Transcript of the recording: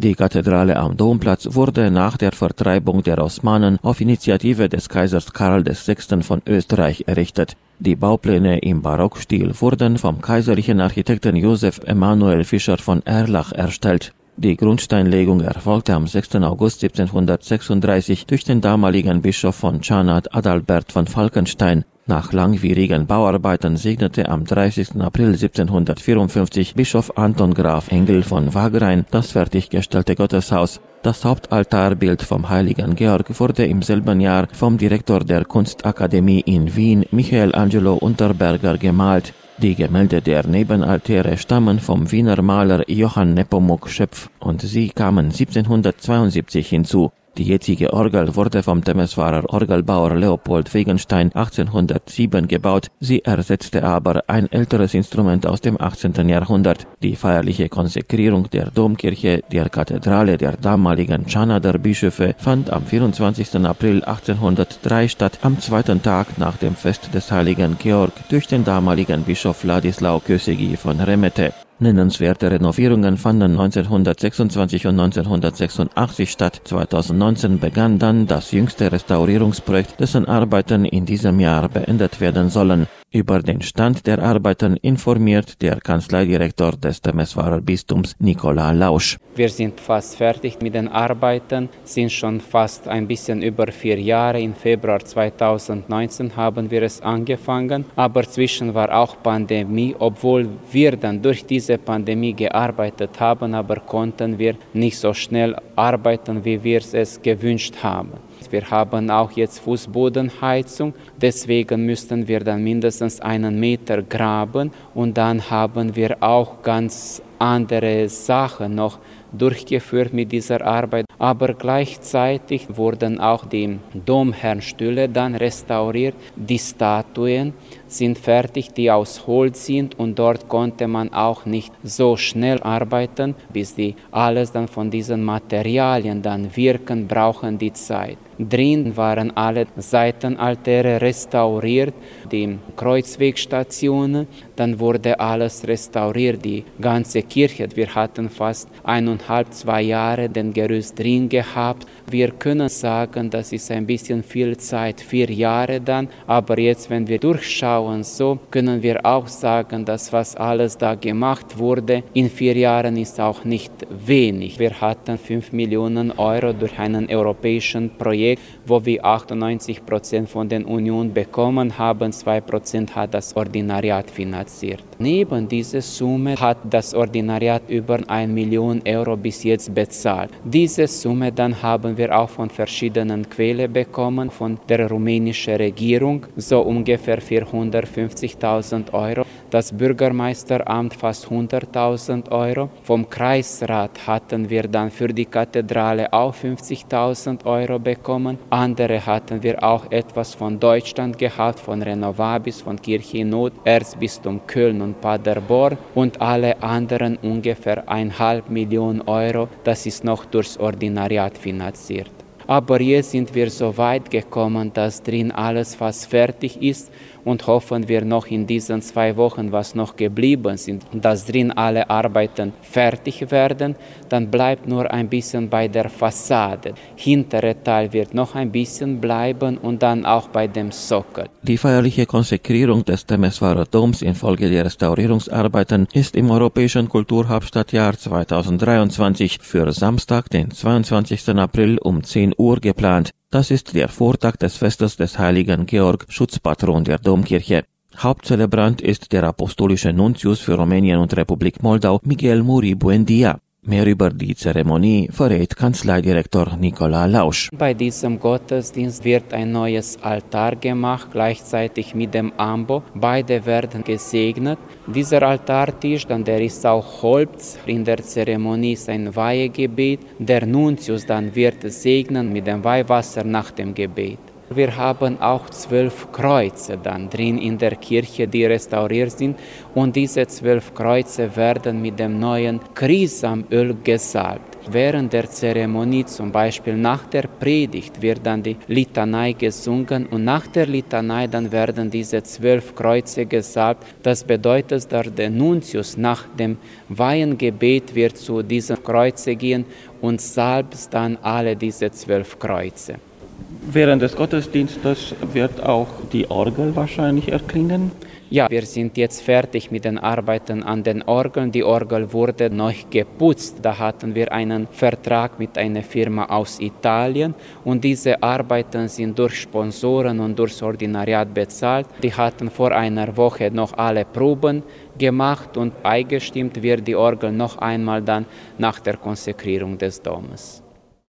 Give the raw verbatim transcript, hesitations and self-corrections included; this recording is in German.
Die Kathedrale am Domplatz wurde nach der Vertreibung der Osmanen auf Initiative des Kaisers Karl der Sechste von Österreich errichtet. Die Baupläne im Barockstil wurden vom kaiserlichen Architekten Josef Emanuel Fischer von Erlach erstellt. Die Grundsteinlegung erfolgte am sechsten August siebzehnhundertsechsunddreißig durch den damaligen Bischof von Tschanad Adalbert von Falkenstein. Nach langwierigen Bauarbeiten segnete am dreißigsten April siebzehnhundertvierundfünfzig Bischof Anton Graf Engel von Wagrain das fertiggestellte Gotteshaus. Das Hauptaltarbild vom heiligen Georg wurde im selben Jahr vom Direktor der Kunstakademie in Wien, Michael Angelo Unterberger, gemalt. Die Gemälde der Nebenaltäre stammen vom Wiener Maler Johann Nepomuk Schöpf und sie kamen siebzehnhundertzweiundsiebzig hinzu. Die jetzige Orgel wurde vom Temeswarer Orgelbauer Leopold Wegenstein achtzehnhundertsieben gebaut, sie ersetzte aber ein älteres Instrument aus dem achtzehnten Jahrhundert. Die feierliche Konsekrierung der Domkirche der Kathedrale der damaligen Tschanader Bischöfe fand am vierundzwanzigsten April achtzehnhundertdrei statt, am zweiten Tag nach dem Fest des heiligen Georg durch den damaligen Bischof Władysław Kösegi von Remete. Nennenswerte Renovierungen fanden neunzehnhundertsechsundzwanzig und neunzehnhundertsechsundachtzig statt. zweitausendneunzehn begann dann das jüngste Restaurierungsprojekt, dessen Arbeiten in diesem Jahr beendet werden sollen. Über den Stand der Arbeiten informiert der Kanzleidirektor des Temeswarer Bistums Nikola Lausch. Wir sind fast fertig mit den Arbeiten, sind schon fast ein bisschen über vier Jahre. Im Februar zweitausendneunzehn haben wir es angefangen, aber zwischen war auch Pandemie. Obwohl wir dann durch diese Pandemie gearbeitet haben, aber konnten wir nicht so schnell arbeiten, wie wir es gewünscht haben. Wir haben auch jetzt Fußbodenheizung, deswegen müssten wir dann mindestens einen Meter graben und dann haben wir auch ganz andere Sachen noch durchgeführt mit dieser Arbeit. Aber gleichzeitig wurden auch die Domherrnstühle dann restauriert. Die Statuen sind fertig, die aus Holz sind und dort konnte man auch nicht so schnell arbeiten, bis die alles dann von diesen Materialien dann wirken, brauchen die Zeit. Drin waren alle Seitenaltäre restauriert, die Kreuzwegstationen, dann wurde alles restauriert, die ganze Kirche. Wir hatten fast eineinhalb, zwei Jahre den Gerüst drin gehabt. Wir können sagen, das ist ein bisschen viel Zeit, vier Jahre dann, aber jetzt, wenn wir durchschauen, so können wir auch sagen, dass was alles da gemacht wurde, in vier Jahren ist auch nicht wenig. Wir hatten fünf Millionen Euro durch einen europäischen Projekt, wo wir achtundneunzig Prozent von der Union bekommen haben, zwei Prozent hat das Ordinariat finanziert. Neben dieser Summe hat das Ordinariat über eine Million Euro bis jetzt bezahlt. Diese Summe dann haben wir auch von verschiedenen Quellen bekommen, von der rumänischen Regierung, so ungefähr vierhundertfünfzigtausend Euro. Das Bürgermeisteramt fast hunderttausend Euro. Vom Kreisrat hatten wir dann für die Kathedrale auch fünfzigtausend Euro bekommen. Andere hatten wir auch etwas von Deutschland gehabt, von Renovabis, von Kirche in Not, Erzbistum Köln und Paderborn und alle anderen ungefähr eineinhalb Millionen Euro. Das ist noch durchs Ordinariat finanziert. Aber jetzt sind wir so weit gekommen, dass drin alles fast fertig ist und hoffen wir noch in diesen zwei Wochen, was noch geblieben sind, dass drin alle Arbeiten fertig werden. Dann bleibt nur ein bisschen bei der Fassade. Hintere Teil wird noch ein bisschen bleiben und dann auch bei dem Sockel. Die feierliche Konsekrierung des Temeswarer Doms infolge der Restaurierungsarbeiten ist im Europäischen Kulturhauptstadtjahr zweitausenddreiundzwanzig für Samstag, den zweiundzwanzigsten April um zehn Uhr geplant. Das ist der Vortag des Festes des heiligen Georg, Schutzpatron der Domkirche. Hauptzelebrant ist der apostolische Nuntius für Rumänien und Republik Moldau, Miguel Muri Buendia. Mehr über die Zeremonie verrät Kanzleidirektor Nikola Lausch. Bei diesem Gottesdienst wird ein neues Altar gemacht, gleichzeitig mit dem Ambo. Beide werden gesegnet. Dieser Altartisch, dann der ist auch Holz. In der Zeremonie ist ein Weihegebet. Der Nuntius dann wird segnen mit dem Weihwasser nach dem Gebet. Wir haben auch zwölf Kreuze dann drin in der Kirche, die restauriert sind. Und diese zwölf Kreuze werden mit dem neuen Krisamöl gesalbt. Während der Zeremonie, zum Beispiel nach der Predigt, wird dann die Litanei gesungen und nach der Litanei dann werden diese zwölf Kreuze gesalbt. Das bedeutet, dass der Nuntius nach dem Weihengebet wird zu diesem Kreuze gehen und salbt dann alle diese zwölf Kreuze. Während des Gottesdienstes wird auch die Orgel wahrscheinlich erklingen? Ja, wir sind jetzt fertig mit den Arbeiten an den Orgeln. Die Orgel wurde neu geputzt. Da hatten wir einen Vertrag mit einer Firma aus Italien und diese Arbeiten sind durch Sponsoren und durchs Ordinariat bezahlt. Die hatten vor einer Woche noch alle Proben gemacht und eingestimmt wird die Orgel noch einmal dann nach der Konsekrierung des Domes.